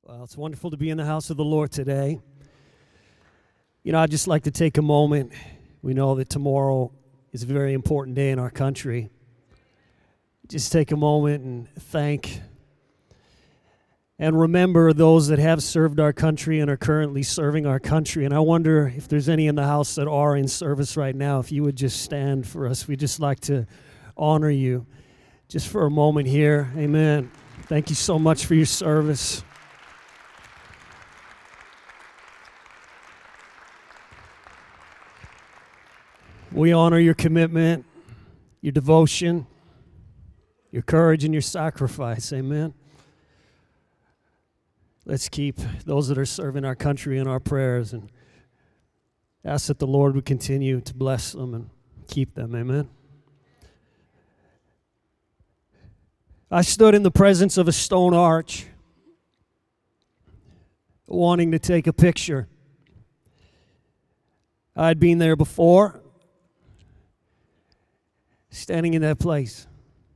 Well, it's wonderful to be in the house of the Lord today. I'd just like to take a moment. We know that tomorrow is a very important day in our country. Just take a moment and thank and remember those that have served our country and are currently serving our country. And I wonder if there's any in the house that are in service right now, if you would just stand for us. We'd just like to honor you just for a moment here. Amen. Thank you so much for your service. We honor your commitment, your devotion, your courage, and your sacrifice. Amen. Let's keep those that are serving our country in our prayers and ask that the Lord would continue to bless them and keep them. Amen. I stood in the presence of a stone arch, wanting to take a picture. I'd been there before, standing in that place.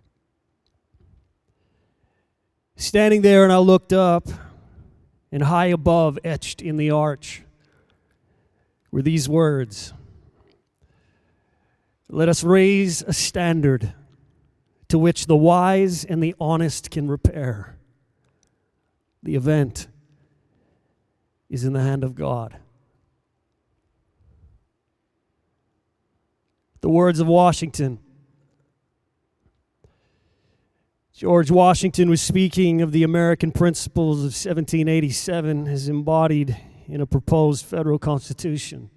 Standing there, and I looked up, and high above, etched in the arch, were these words: "Let us raise a standard to which the wise and the honest can repair. The event is in the hand of God." The words of Washington. George Washington was speaking of the American principles of 1787 as embodied in a proposed federal constitution.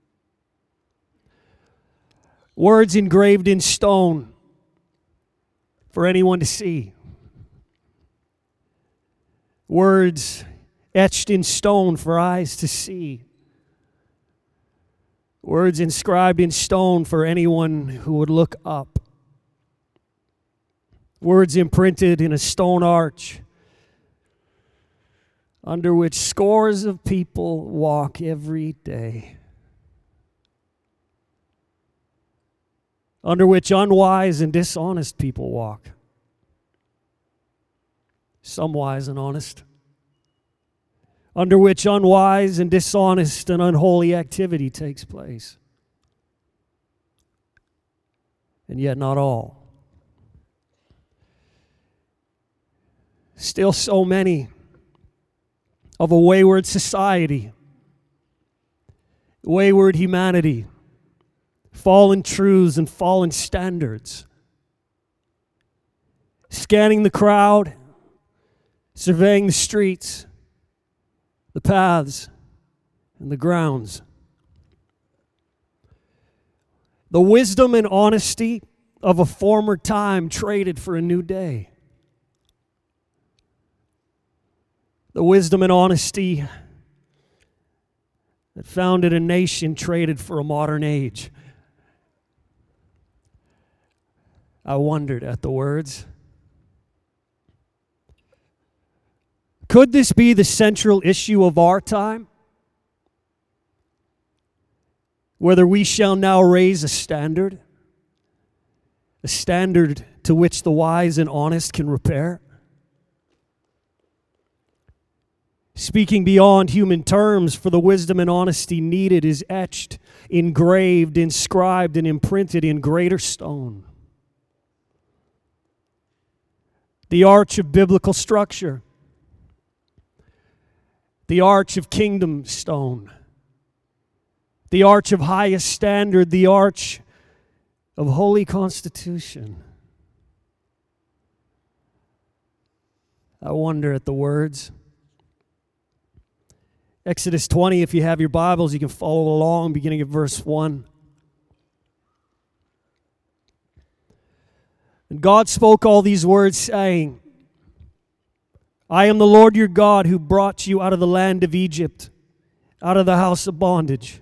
Words engraved in stone for anyone to see. Words etched in stone for eyes to see. Words inscribed in stone for anyone who would look up. Words imprinted in a stone arch under which scores of people walk every day. Under which unwise and dishonest people walk. Some wise and honest. Under which unwise and dishonest and unholy activity takes place. And yet not all. Still so many of a wayward society, wayward humanity, fallen truths and fallen standards. Scanning the crowd, surveying the streets, the paths, and the grounds. The wisdom and honesty of a former time traded for a new day. The wisdom and honesty that founded a nation traded for a modern age. I wondered at the words. Could this be the central issue of our time? Whether we shall now raise a standard to which the wise and honest can repair? Speaking beyond human terms, for the wisdom and honesty needed is etched, engraved, inscribed, and imprinted in greater stone. The arch of biblical structure. The arch of kingdom stone. The arch of highest standard. The arch of holy constitution. I wonder at the words. Exodus 20, if you have your Bibles, you can follow along, beginning at verse 1. And God spoke all these words, saying, I am the Lord your God who brought you out of the land of Egypt, out of the house of bondage.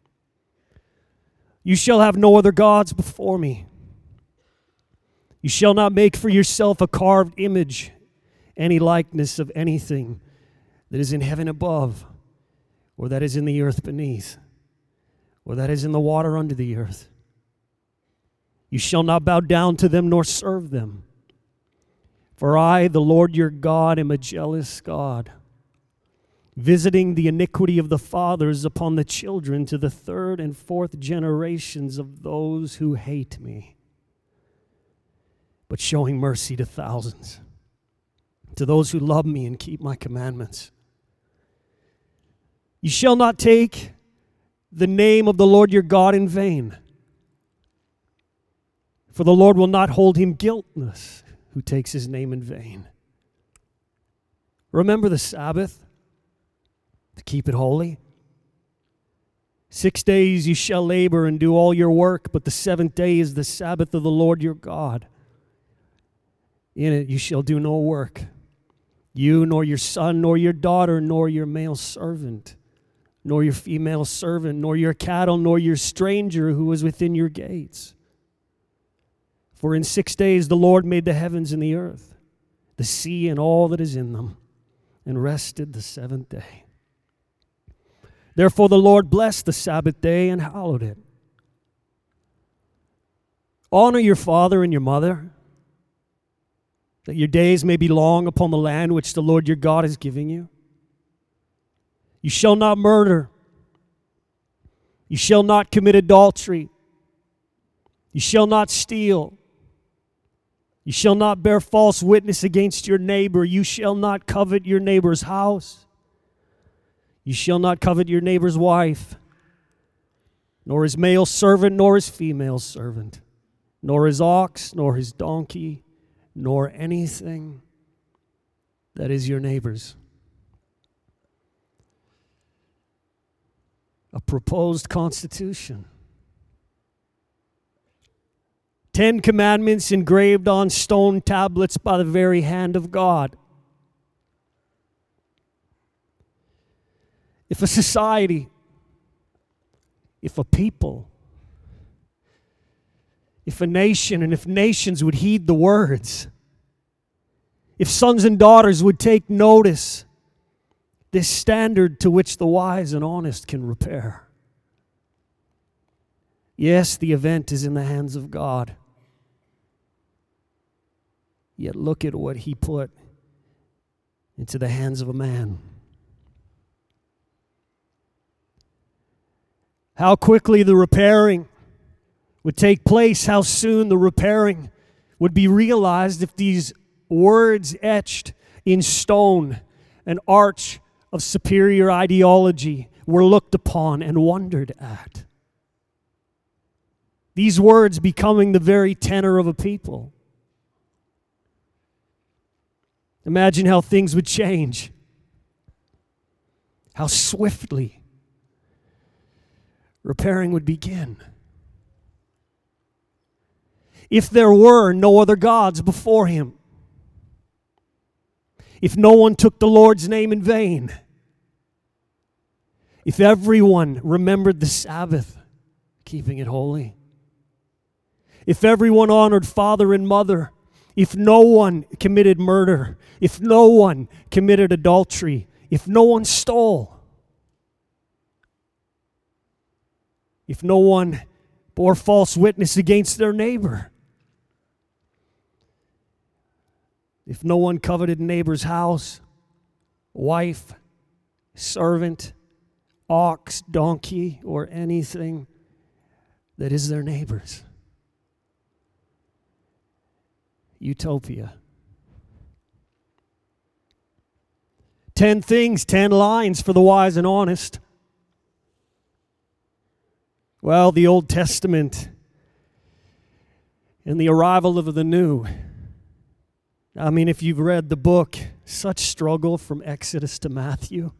You shall have no other gods before me. You shall not make for yourself a carved image, any likeness of anything that is in heaven above, or that is in the earth beneath, or that is in the water under the earth. You shall not bow down to them nor serve them. For I, the Lord your God, am a jealous God, visiting the iniquity of the fathers upon the children to the third and fourth generations of those who hate me, but showing mercy to thousands, to those who love me and keep my commandments. You shall not take the name of the Lord your God in vain, for the Lord will not hold him guiltless who takes his name in vain. Remember the Sabbath, to keep it holy. 6 days you shall labor and do all your work, but the seventh day is the Sabbath of the Lord your God. In it you shall do no work, you nor your son, nor your daughter, nor your male servant, nor your female servant, nor your cattle, nor your stranger who is within your gates. For in 6 days the Lord made the heavens and the earth, the sea and all that is in them, and rested the seventh day. Therefore the Lord blessed the Sabbath day and hallowed it. Honor your father and your mother, that your days may be long upon the land which the Lord your God is giving you. You shall not murder. You shall not commit adultery. You shall not steal. You shall not bear false witness against your neighbor. You shall not covet your neighbor's house. You shall not covet your neighbor's wife, nor his male servant, nor his female servant, nor his ox, nor his donkey, nor anything that is your neighbor's. A proposed constitution. 10 commandments engraved on stone tablets by the very hand of God. If a society, if a people, if a nation, and if nations would heed the words, if sons and daughters would take notice, this standard to which the wise and honest can repair. Yes, the event is in the hands of God. Yet look at what he put into the hands of a man. How quickly the repairing would take place, how soon the repairing would be realized if these words etched in stone, an arch of superior ideology, were looked upon and wondered at. These words becoming the very tenor of a people. Imagine how things would change. How swiftly repairing would begin. If there were no other gods before him, if no one took the Lord's name in vain, if everyone remembered the Sabbath, keeping it holy, if everyone honored father and mother, if no one committed murder, if no one committed adultery, if no one stole, if no one bore false witness against their neighbor, if no one coveted neighbor's house, wife, servant, ox, donkey, or anything that is their neighbor's. Utopia. 10 things, 10 lines for the wise and honest. Well, the Old Testament and the arrival of the New. I mean, if you've read the book, such struggle from Exodus to Matthew.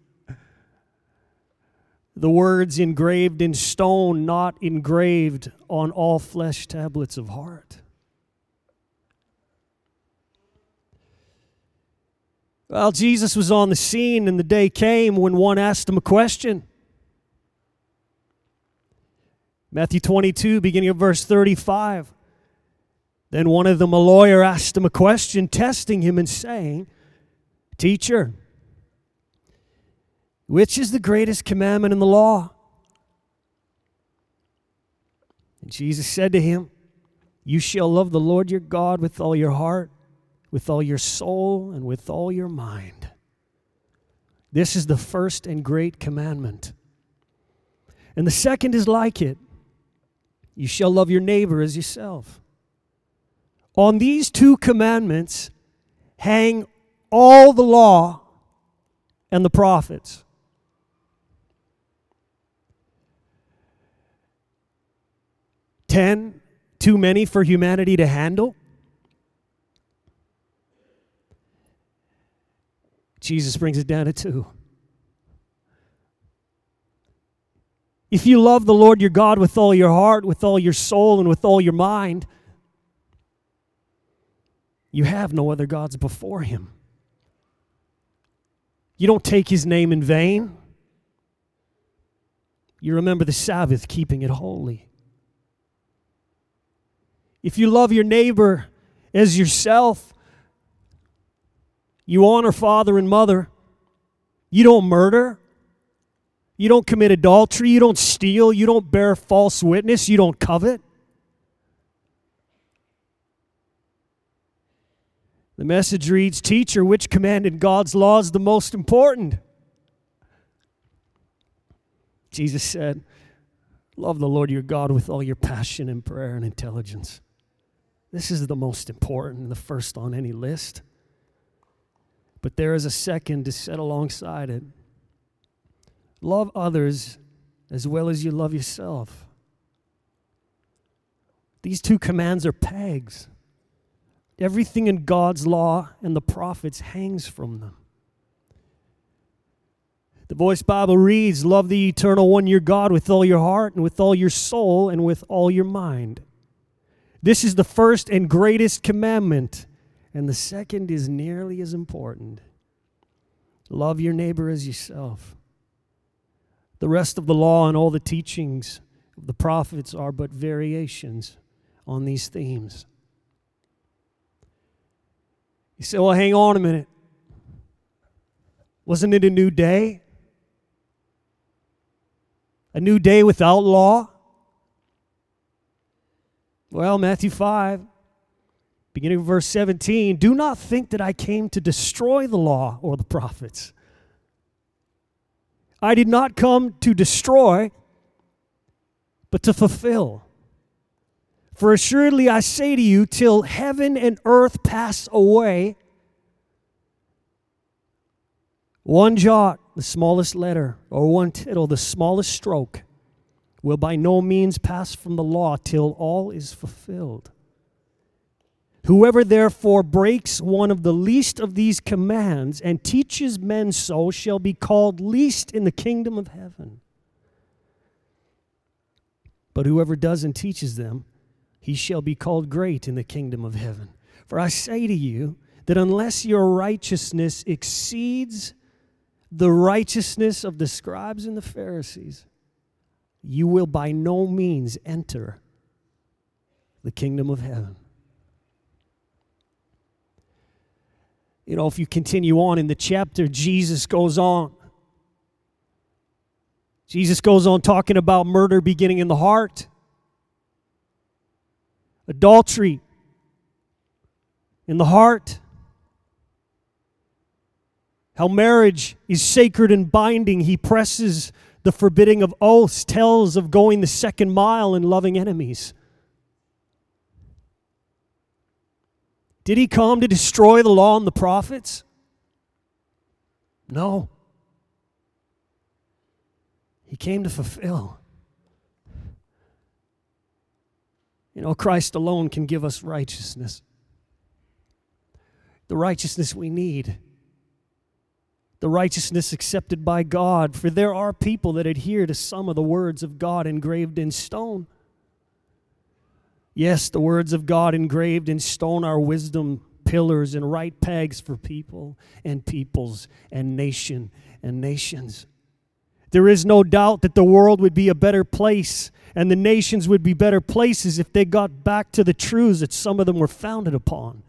The words engraved in stone, not engraved on all flesh tablets of heart. Well, Jesus was on the scene, and the day came when one asked him a question. Matthew 22, beginning of verse 35. Then one of them, a lawyer, asked him a question, testing him and saying, "Teacher, which is the greatest commandment in the law?" And Jesus said to him, "You shall love the Lord your God with all your heart, with all your soul, and with all your mind. This is the first and great commandment. And the second is like it. You shall love your neighbor as yourself. On these two commandments hang all the law and the prophets. Ten, too many for humanity to handle? Jesus brings it down to 2. If you love the Lord your God with all your heart, with all your soul, and with all your mind, you have no other gods before Him. You don't take His name in vain. You remember the Sabbath, keeping it holy. If you love your neighbor as yourself, you honor father and mother. You don't murder. You don't commit adultery. You don't steal. You don't bear false witness. You don't covet. The message reads, "Teacher, which command in God's law is the most important?" Jesus said, "Love the Lord your God with all your passion and prayer and intelligence." This is the most important, the first on any list. But there is a second to set alongside it. Love others as well as you love yourself. These two commands are pegs. Everything in God's law and the prophets hangs from them. The Voice Bible reads, "Love the eternal one, your God, with all your heart and with all your soul and with all your mind. This is the first and greatest commandment, and the second is nearly as important. Love your neighbor as yourself." The rest of the law and all the teachings of the prophets are but variations on these themes. You say, "Well, hang on a minute. Wasn't it a new day? A new day without law?" Well, Matthew 5, beginning of verse 17, "Do not think that I came to destroy the law or the prophets. I did not come to destroy, but to fulfill. For assuredly I say to you, till heaven and earth pass away, one jot, the smallest letter, or one tittle, the smallest stroke, will by no means pass from the law till all is fulfilled. Whoever therefore breaks one of the least of these commands and teaches men so shall be called least in the kingdom of heaven. But whoever does and teaches them, he shall be called great in the kingdom of heaven. For I say to you that unless your righteousness exceeds the righteousness of the scribes and the Pharisees, you will by no means enter the kingdom of heaven." You know, if you continue on in the chapter, Jesus goes on. Jesus goes on talking about murder beginning in the heart, adultery in the heart, how marriage is sacred and binding. He presses the forbidding of oaths, tells of going the second mile and loving enemies. Did He come to destroy the law and the prophets? No. He came to fulfill. You know, Christ alone can give us righteousness. The righteousness we need. The righteousness accepted by God. For there are people that adhere to some of the words of God engraved in stone. Yes, the words of God engraved in stone are wisdom pillars and right pegs for people and peoples and nation and nations. There is no doubt that the world would be a better place and the nations would be better places if they got back to the truths that some of them were founded upon.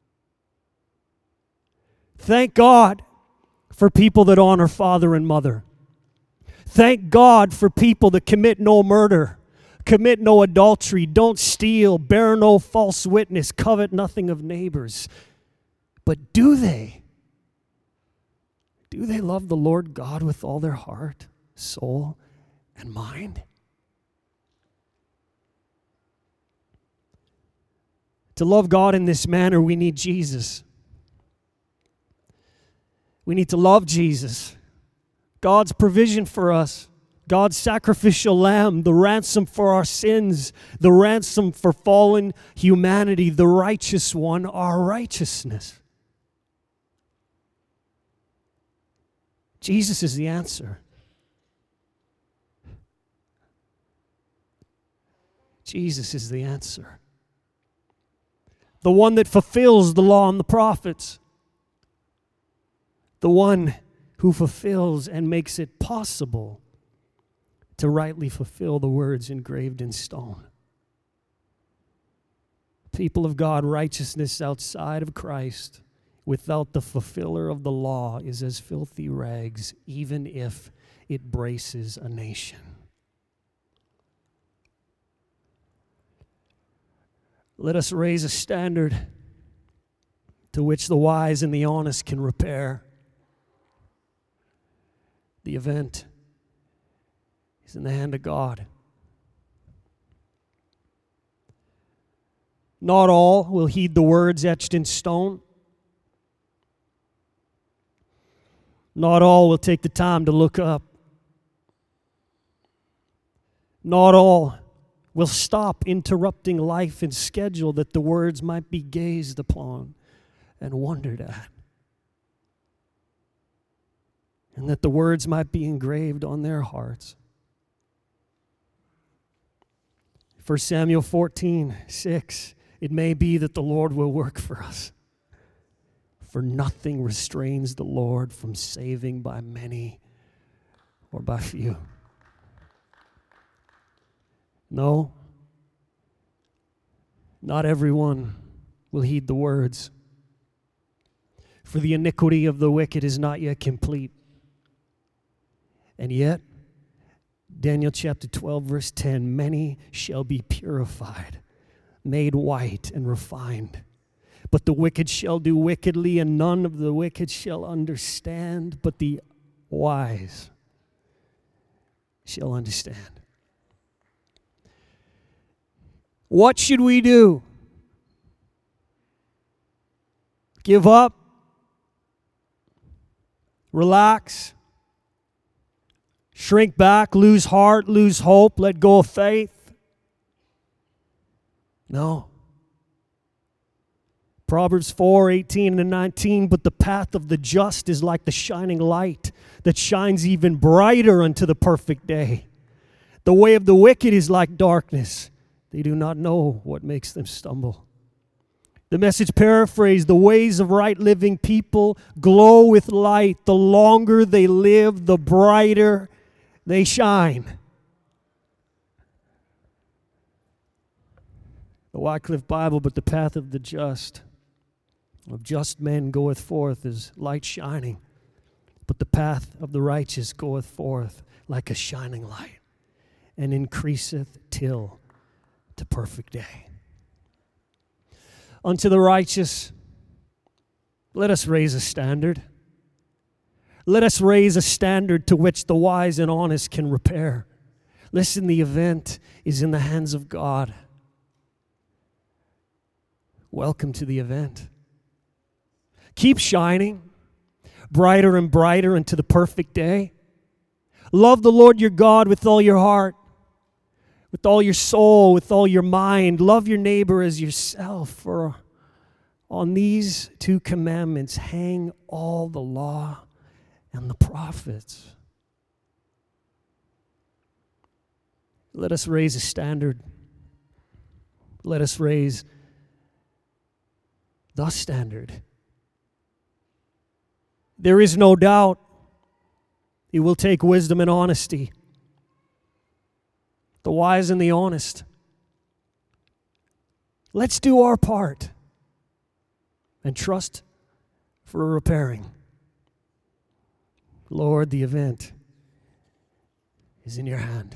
Thank God for people that honor father and mother. Thank God for people that commit no murder, commit no adultery, don't steal, bear no false witness, covet nothing of neighbors. But do they? Do they love the Lord God with all their heart, soul, and mind? To love God in this manner, we need Jesus. We need to love Jesus, God's provision for us, God's sacrificial lamb, the ransom for our sins, the ransom for fallen humanity, the righteous one, our righteousness. Jesus is the answer. Jesus is the answer. The one that fulfills the law and the prophets. The one who fulfills and makes it possible to rightly fulfill the words engraved in stone. People of God, righteousness outside of Christ, without the fulfiller of the law, is as filthy rags, even if it braces a nation. Let us raise a standard to which the wise and the honest can repair. The event is in the hand of God. Not all will heed the words etched in stone. Not all will take the time to look up. Not all will stop interrupting life and schedule that the words might be gazed upon and wondered at, and that the words might be engraved on their hearts. 1 Samuel 14:6, it may be that the Lord will work for us, for nothing restrains the Lord from saving by many or by few. No, not everyone will heed the words, for the iniquity of the wicked is not yet complete. And yet, Daniel chapter 12, verse 10, many shall be purified, made white and refined. But the wicked shall do wickedly, and none of the wicked shall understand, but the wise shall understand. What should we do? Give up? Relax? Shrink back? Lose heart? Lose hope? Let go of faith? No. Proverbs 4:18-19, but the path of the just is like the shining light that shines even brighter unto the perfect day. The way of the wicked is like darkness. They do not know what makes them stumble. The Message paraphrase, the ways of right living people glow with light. The longer they live, the brighter they shine. The Wycliffe Bible, but the path of the just, of just men goeth forth as light shining, but the path of the righteous goeth forth like a shining light, and increaseth till to perfect day. Unto the righteous, let us raise a standard. Let us raise a standard to which the wise and honest can repair. Listen, the event is in the hands of God. Welcome to the event. Keep shining brighter and brighter into the perfect day. Love the Lord your God with all your heart, with all your soul, with all your mind. Love your neighbor as yourself. For on these two commandments hang all the law and the prophets. Let us raise a standard. Let us raise the standard. There is no doubt it will take wisdom and honesty. The wise and the honest. Let's do our part and trust for a repairing. Lord, the event is in your hand.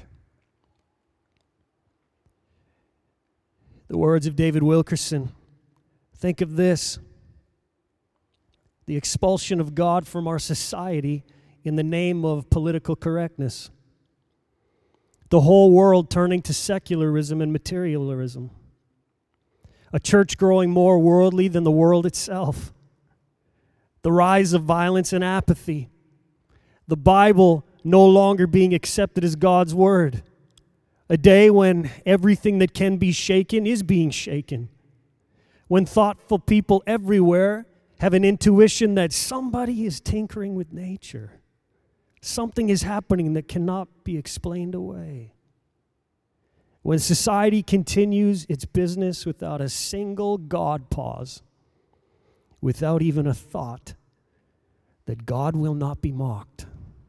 The words of David Wilkerson. Think of this. the expulsion of God from our society in the name of political correctness, the whole world turning to secularism and materialism, a church growing more worldly than the world itself, the rise of violence and apathy, the Bible no longer being accepted as God's word, a day when everything that can be shaken is being shaken, when thoughtful people everywhere have an intuition that somebody is tinkering with nature. Something is happening that cannot be explained away. When society continues its business without a single God pause, without even a thought that God will not be mocked.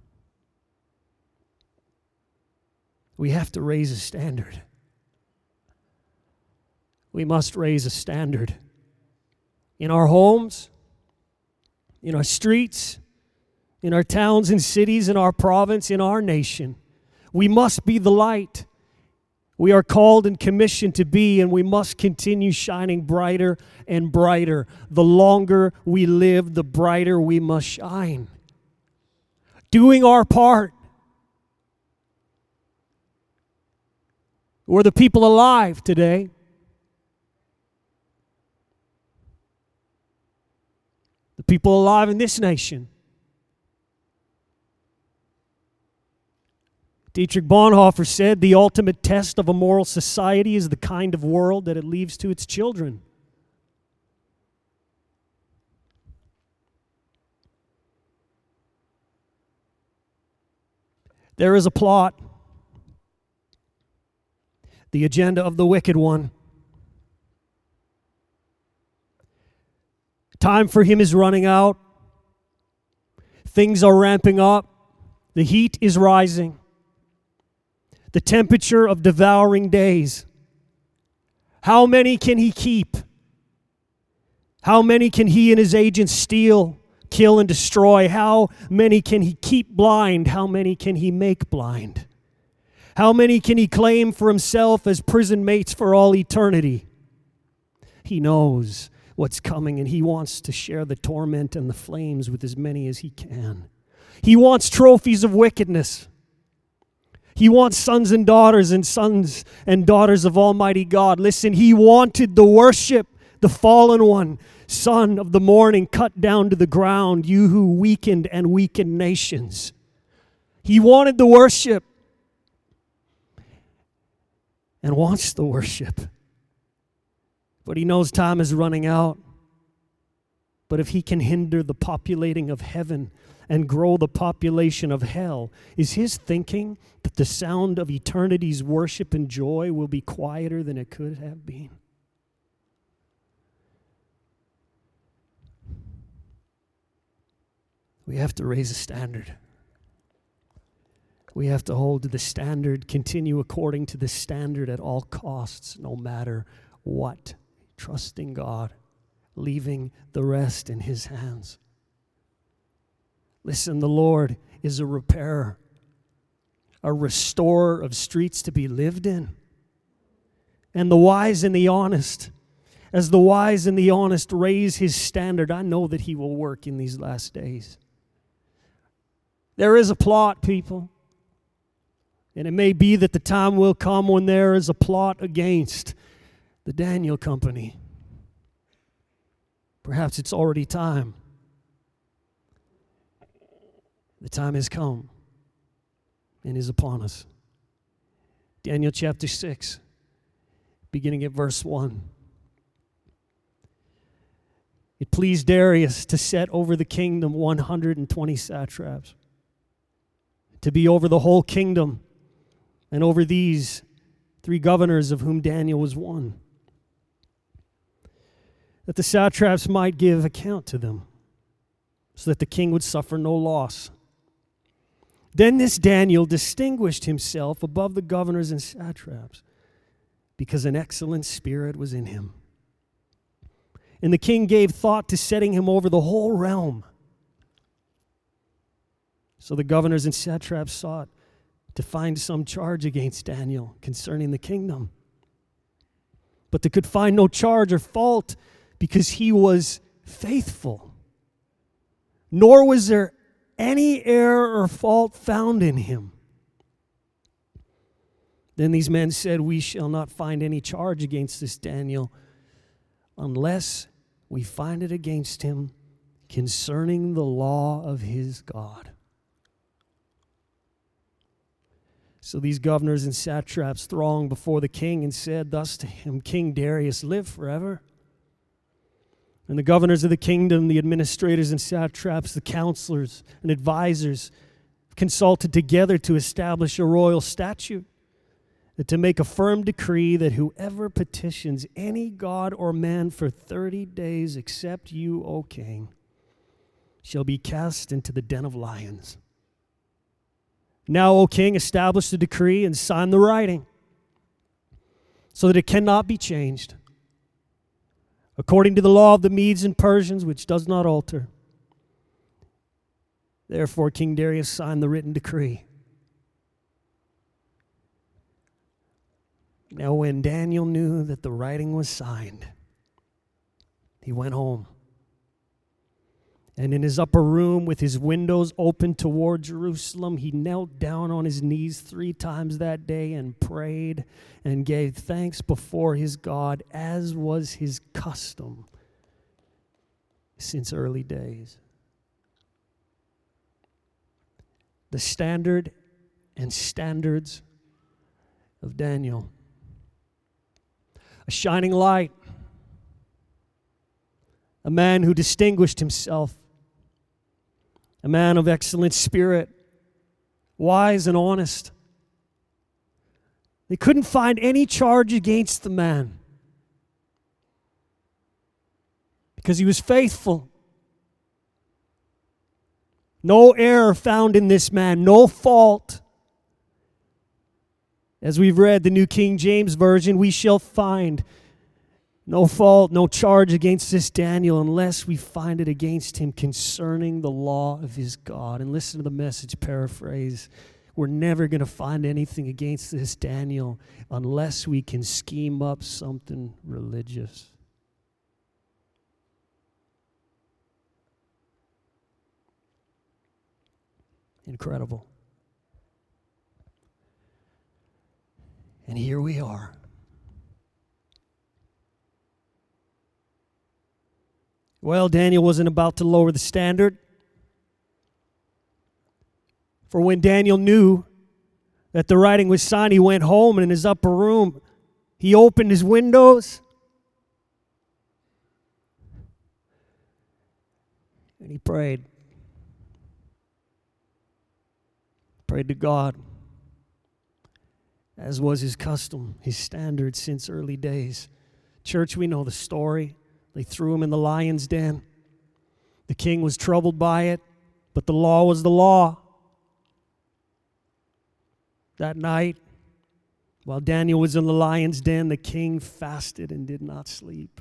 We have to raise a standard. We must raise a standard in our homes, in our streets, in our towns and cities, in our province, in our nation. We must be the light we are called and commissioned to be, and we must continue shining brighter and brighter. The longer we live, the brighter we must shine. Doing our part. We're the people alive today. The people alive in this nation. Dietrich Bonhoeffer said, the ultimate test of a moral society is the kind of world that it leaves to its children. There is a plot, the agenda of the wicked one. Time for him is running out. Things are ramping up. The heat is rising. The temperature of devouring days. How many can he keep? How many can he and his agents steal, kill, and destroy? How many can he keep blind? How many can he make blind? How many can he claim for himself as prison mates for all eternity? He knows what's coming, and he wants to share the torment and the flames with as many as he can. He wants trophies of wickedness. He wants sons and daughters of Almighty God. Listen, he wanted the worship, the fallen one, son of the morning, cut down to the ground, you who weakened and weakened nations. He wanted the worship and wants the worship. But he knows time is running out. But if he can hinder the populating of heaven and grow the population of hell, is his thinking that the sound of eternity's worship and joy will be quieter than it could have been? We have to raise a standard. We have to hold to the standard, continue according to the standard at all costs, no matter what. Trusting God, leaving the rest in his hands. Listen, the Lord is a repairer, a restorer of streets to be lived in. And the wise and the honest, as the wise and the honest raise his standard, I know that he will work in these last days. There is a plot, people. And it may be that the time will come when there is a plot against the Daniel Company. Perhaps it's already time. The time has come and is upon us. Daniel chapter 6, beginning at verse 1. It pleased Darius to set over the kingdom 120 satraps, to be over the whole kingdom, and over these 3 governors, of whom Daniel was one, that the satraps might give account to them, so that the king would suffer no loss. Then this Daniel distinguished himself above the governors and satraps, because an excellent spirit was in him. And the king gave thought to setting him over the whole realm. So the governors and satraps sought to find some charge against Daniel concerning the kingdom. But they could find no charge or fault, because he was faithful nor was there any error or fault found in him. Then these men said, we shall not find any charge against this Daniel unless we find it against him concerning the law of his God. So these governors and satraps thronged before the king and said thus to him, King Darius, live forever. And the governors of the kingdom, the administrators and satraps, the counselors and advisors consulted together to establish a royal statute, that to make a firm decree that whoever petitions any god or man for 30 days except you, O king, shall be cast into the den of lions. Now, O king, establish the decree and sign the writing so that it cannot be changed, according to the law of the Medes and Persians, which does not alter. Therefore, King Darius signed the written decree. Now, when Daniel knew that the writing was signed, he went home. And in his upper room, with his windows open toward Jerusalem, he knelt down on his knees 3 times that day and prayed and gave thanks before his God, as was his custom since early days. The standard and standards of Daniel. A shining light. A man who distinguished himself. A man of excellent spirit, wise and honest. They couldn't find any charge against the man because he was faithful. No error found in this man, no fault. As we've read the New King James Version, we shall find no fault, no charge against this Daniel unless we find it against him concerning the law of his God. And listen to the message paraphrase. We're never going to find anything against this Daniel unless we can scheme up something religious. Incredible. And here we are. Well, Daniel wasn't about to lower the standard. For when Daniel knew that the writing was signed, he went home, and in his upper room, he opened his windows and he prayed. Prayed to God, as was his custom, his standard since early days. Church, we know the story. They threw him in the lion's den. The king was troubled by it, but the law was the law. That night, while Daniel was in the lion's den, the king fasted and did not sleep.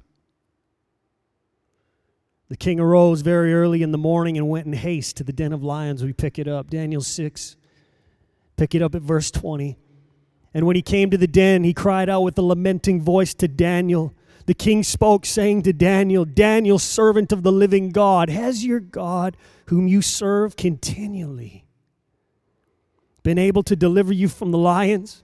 The king arose very early in the morning and went in haste to the den of lions. We pick it up, Daniel 6. Pick it up at verse 20. And when he came to the den, he cried out with a lamenting voice to Daniel. The king spoke, saying to Daniel, Daniel, servant of the living God, has your God, whom you serve continually, been able to deliver you from the lions?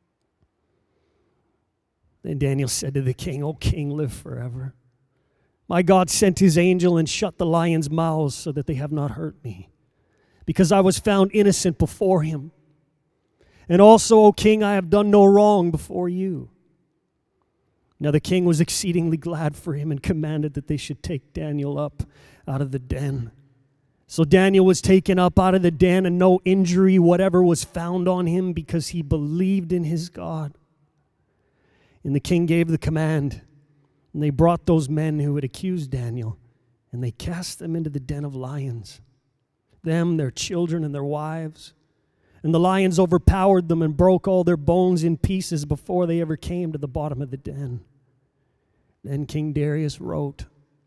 Then Daniel said to the king, O king, live forever. My God sent his angel and shut the lions' mouths so that they have not hurt me, because I was found innocent before him. And also, O king, I have done no wrong before you. Now the king was exceedingly glad for him and commanded that they should take Daniel up out of the den. So Daniel was taken up out of the den, and no injury whatever was found on him, because he believed in his God. And the king gave the command, and they brought those men who had accused Daniel, and they cast them into the den of lions, them, their children, and their wives. And the lions overpowered them and broke all their bones in pieces before they ever came to the bottom of the den. Then King Darius wrote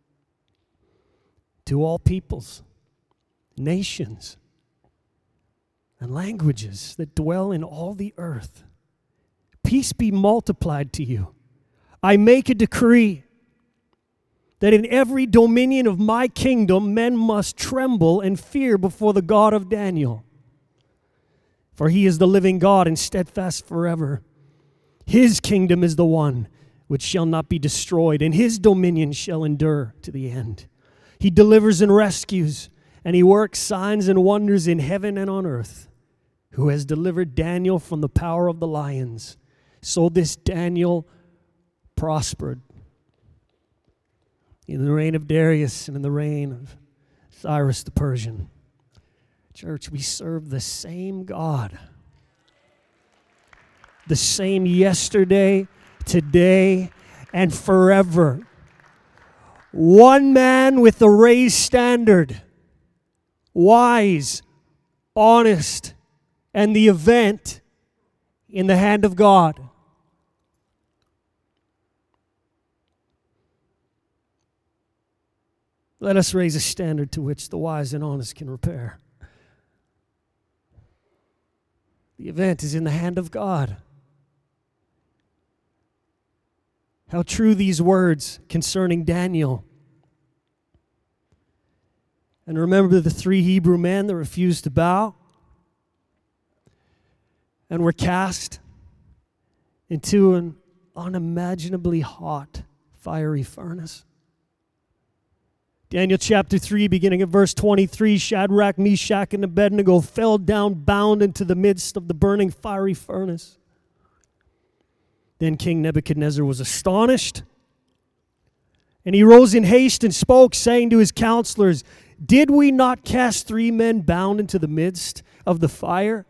to all peoples, nations, and languages that dwell in all the earth, peace be multiplied to you. I make a decree that in every dominion of my kingdom men must tremble and fear before the God of Daniel. For he is the living God and steadfast forever. His kingdom is the one which shall not be destroyed, and his dominion shall endure to the end. He delivers and rescues, and he works signs and wonders in heaven and on earth, who has delivered Daniel from the power of the lions. So this Daniel prospered in the reign of Darius and in the reign of Cyrus the Persian. Church, we serve the same God. The same yesterday, today, and forever. One man with a raised standard. Wise, honest, and the event in the hand of God. Let us raise a standard to which the wise and honest can repair. The event is in the hand of God. How true these words concerning Daniel. And remember the 3 Hebrew men that refused to bow and were cast into an unimaginably hot, fiery furnace. Daniel chapter 3, beginning at verse 23, Shadrach, Meshach, and Abednego fell down bound into the midst of the burning fiery furnace. Then King Nebuchadnezzar was astonished, and he rose in haste and spoke, saying to his counselors, "Did we not cast 3 men bound into the midst of the fire?"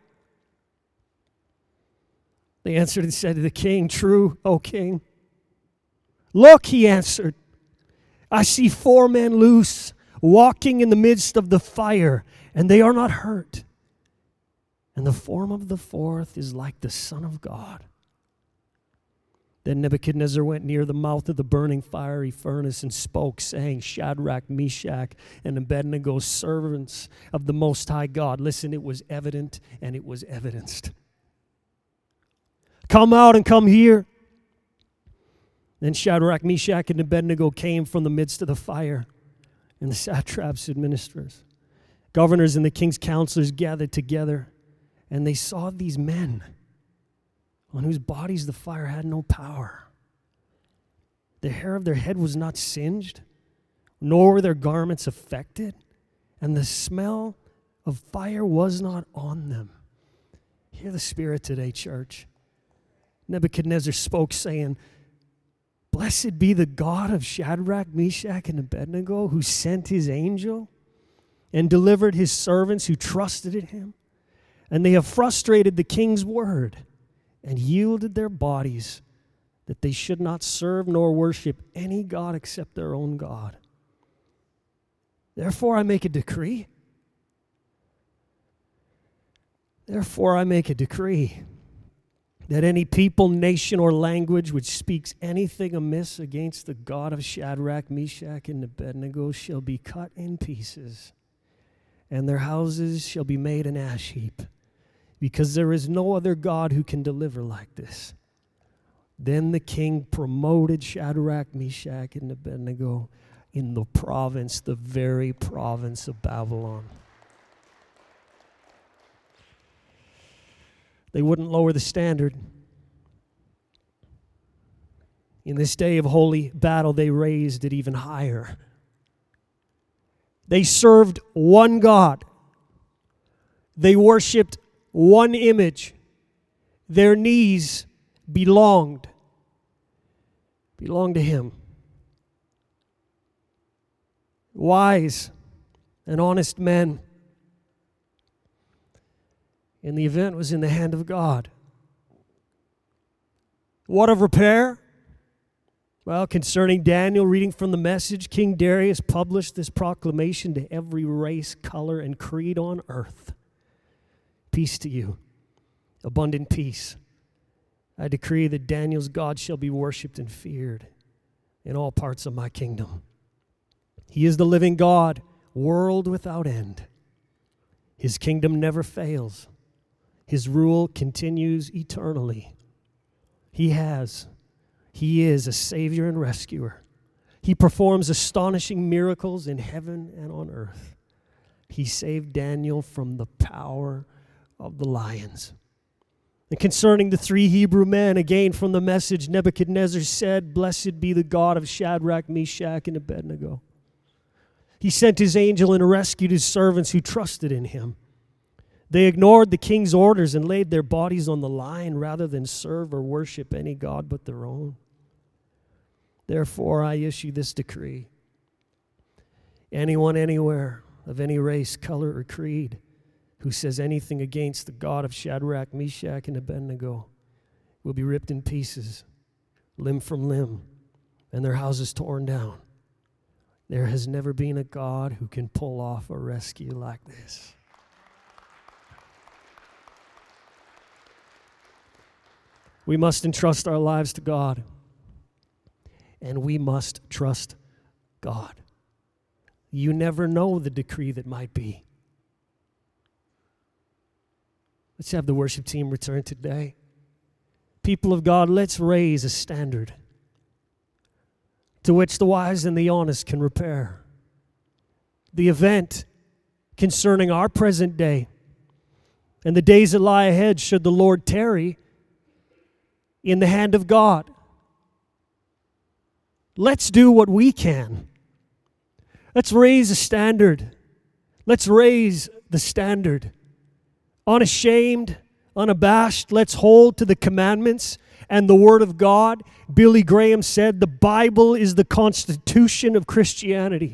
They answered and said to the king, "True, O king." "Look," he answered, "I see 4 men loose, walking in the midst of the fire, and they are not hurt. And the form of the 4th is like the Son of God." Then Nebuchadnezzar went near the mouth of the burning fiery furnace and spoke, saying, "Shadrach, Meshach, and Abednego, servants of the Most High God." Listen, it was evident and it was evidenced. "Come out and come here." Then Shadrach, Meshach, and Abednego came from the midst of the fire, and the satraps and ministers, governors, and the king's counselors gathered together, and they saw these men on whose bodies the fire had no power. The hair of their head was not singed, nor were their garments affected, and the smell of fire was not on them. Hear the Spirit today, church. Nebuchadnezzar spoke, saying, "Blessed be the God of Shadrach, Meshach, and Abednego, who sent his angel and delivered his servants who trusted in him. And they have frustrated the king's word and yielded their bodies that they should not serve nor worship any god except their own God. Therefore I make a decree. That any people, nation, or language which speaks anything amiss against the God of Shadrach, Meshach, and Abednego shall be cut in pieces, and their houses shall be made an ash heap, because there is no other God who can deliver like this." Then the king promoted Shadrach, Meshach, and Abednego in the very province of Babylon. They wouldn't lower the standard. In this day of holy battle, they raised it even higher. They served one God. They worshiped one image. Their knees belonged to him. Wise and honest men. And the event was in the hand of God. What of repair? Well, concerning Daniel, reading from the Message, King Darius published this proclamation to every race, color, and creed on earth. Peace to you, abundant peace. I decree that Daniel's God shall be worshipped and feared in all parts of my kingdom. He is the living God, world without end. His kingdom never fails. His rule continues eternally. He is a Savior and rescuer. He performs astonishing miracles in heaven and on earth. He saved Daniel from the power of the lions. And concerning the 3 Hebrew men, again from the Message, Nebuchadnezzar said, "Blessed be the God of Shadrach, Meshach, and Abednego." He sent his angel and rescued his servants who trusted in him. They ignored the king's orders and laid their bodies on the line rather than serve or worship any god but their own. Therefore, I issue this decree. Anyone, anywhere, of any race, color, or creed, who says anything against the God of Shadrach, Meshach, and Abednego will be ripped in pieces, limb from limb, and their houses torn down. There has never been a God who can pull off a rescue like this. We must entrust our lives to God, and we must trust God. You never know the decree that might be. Let's have the worship team return today. People of God, let's raise a standard to which the wise and the honest can repair. The event concerning our present day and the days that lie ahead should the Lord tarry in the hand of God. Let's do what we can. Let's raise a standard. Let's raise the standard. Unashamed, unabashed, let's hold to the commandments and the Word of God. Billy Graham said, the Bible is the constitution of Christianity.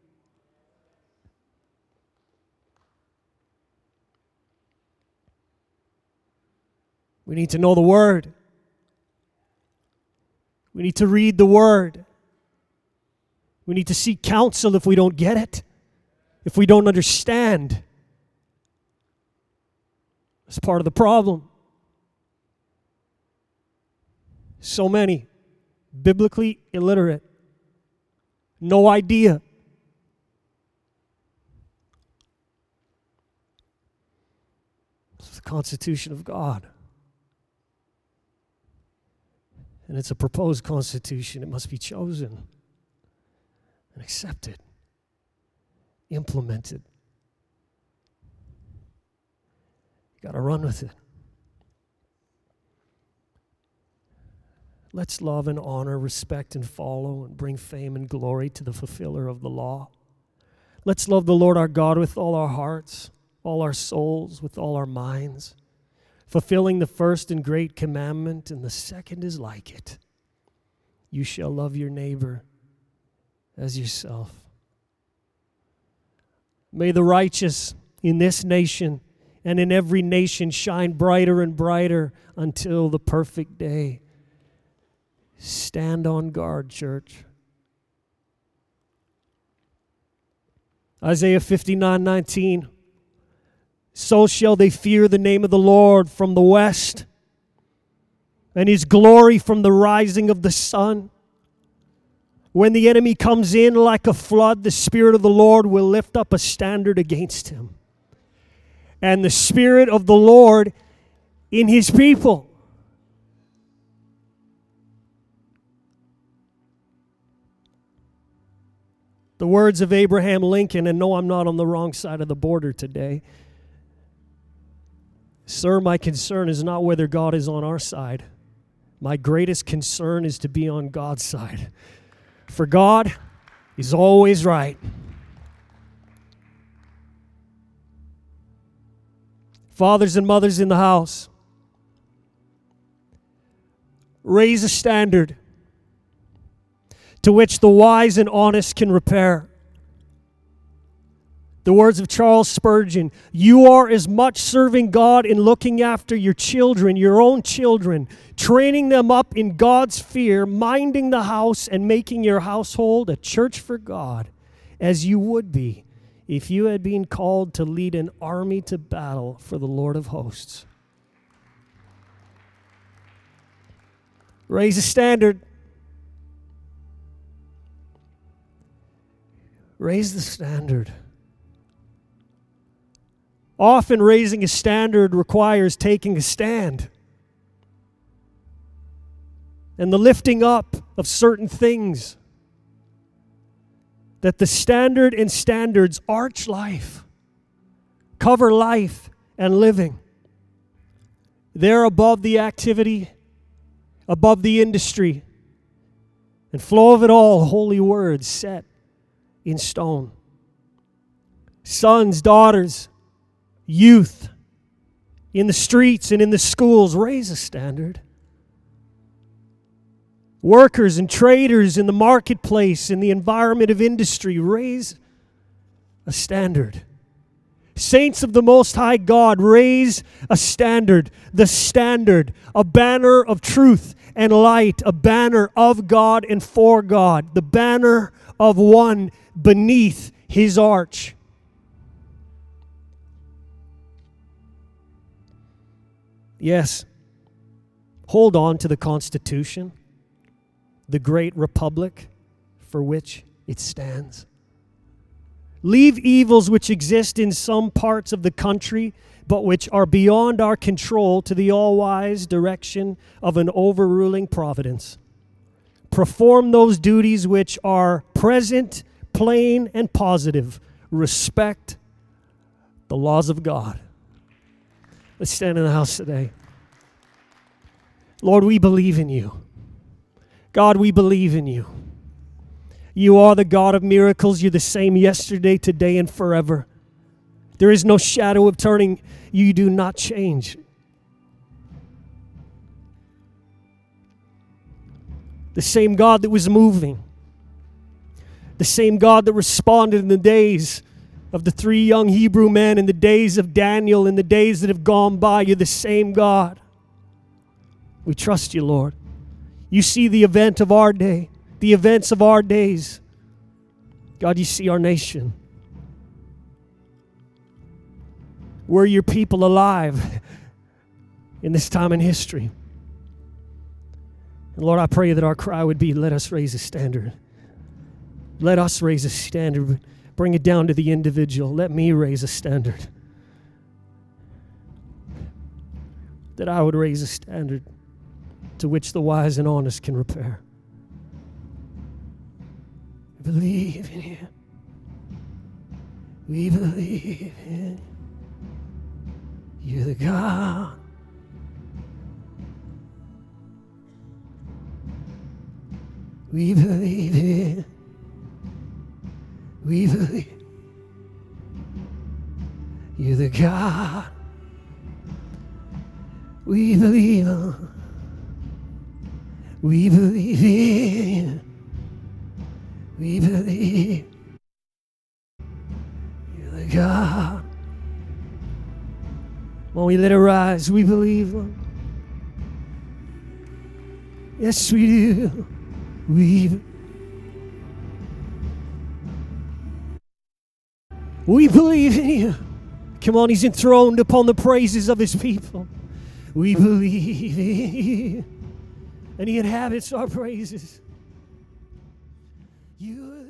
We need to know the Word. We need to read the Word. We need to seek counsel if we don't get it, if we don't understand. It's part of the problem. So many biblically illiterate, no idea. It's the Constitution of God. And it's a proposed constitution. It must be chosen and accepted, implemented. You got to run with it. Let's love and honor, respect and follow, and bring fame and glory to the fulfiller of the law. Let's love the Lord our God with all our hearts, all our souls, with all our minds, fulfilling the first and great commandment, and the second is like it. You shall love your neighbor as yourself. May the righteous in this nation and in every nation shine brighter and brighter until the perfect day. Stand on guard, church. Isaiah 59:19. So shall they fear the name of the Lord from the west, and his glory from the rising of the sun. When the enemy comes in like a flood, the Spirit of the Lord will lift up a standard against him. And the Spirit of the Lord in his people. The words of Abraham Lincoln, and no, I'm not on the wrong side of the border today. Sir, my concern is not whether God is on our side. My greatest concern is to be on God's side. For God is always right. Fathers and mothers in the house, raise a standard to which the wise and honest can repair. The words of Charles Spurgeon, you are as much serving God in looking after your children, your own children, training them up in God's fear, minding the house and making your household a church for God, as you would be if you had been called to lead an army to battle for the Lord of hosts. Raise a standard. Raise the standard. Often raising a standard requires taking a stand. And the lifting up of certain things. that the standard and standards arch life, cover life and living. They're above the activity, above the industry, and flow of it all, holy words set in stone. Sons, daughters, youth, in the streets and in the schools, raise a standard. Workers and traders in the marketplace, in the environment of industry, raise a standard. Saints of the Most High God, raise a standard, the standard, a banner of truth and light, a banner of God and for God, the banner of one beneath His arch. Yes, hold on to the Constitution, the great republic for which it stands. Leave evils which exist in some parts of the country, but which are beyond our control, to the all-wise direction of an overruling providence. Perform those duties which are present, plain, and positive. Respect the laws of God. Let's stand in the house today. Lord, we believe in you. God, we believe in you. You are the God of miracles. You're the same yesterday, today, and forever. There is no shadow of turning. You do not change. The same God that was moving. The same God that responded in the days of the 3 young Hebrew men, in the days of Daniel, in the days that have gone by. You're the same God. We trust you, Lord. You see the event of our day, the events of our days. God, you see our nation. Were your people alive in this time in history? And Lord, I pray that our cry would be, let us raise a standard. Let us raise a standard. Bring it down to the individual. Let me raise a standard. That I would raise a standard to which the wise and honest can repair. We believe in you. We believe in you. You're the God. We believe in. We believe. You're the God. We believe. We believe in. We believe. You're the God. When we let it rise, we believe. Yes, we do. We believe in you. Come on, he's enthroned upon the praises of his people. We believe in you. And he inhabits our praises. You